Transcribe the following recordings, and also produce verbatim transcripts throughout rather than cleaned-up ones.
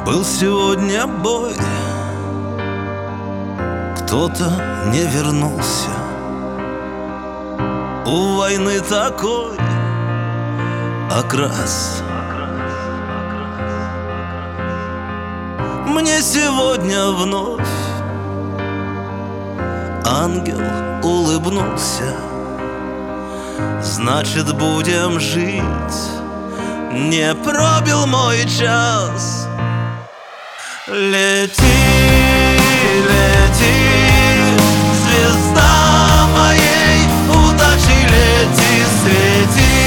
Был сегодня бой, кто-то не вернулся. У войны такой окрас. Мне сегодня вновь ангел улыбнулся. Значит, будем жить. Не пробил мой час. Лети, лети, звезда моей удачи, лети, свети,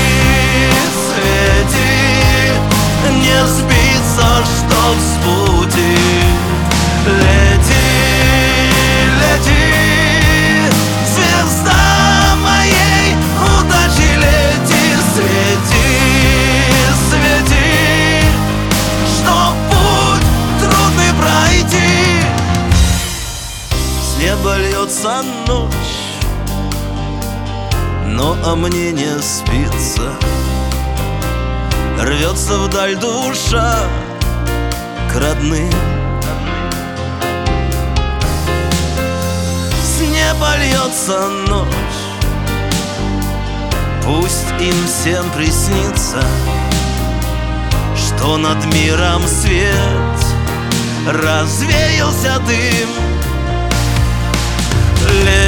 свети, не сбиться, чтоб с пути. Лети, лети, звезда моей удачи, лети, свети, свети, чтоб путь трудный пройти. С неба льется ночь, но а мне не спится. Рвется вдаль душа к родным. С неба льется ночь, пусть им всем приснится, что над миром свет, развеялся дым.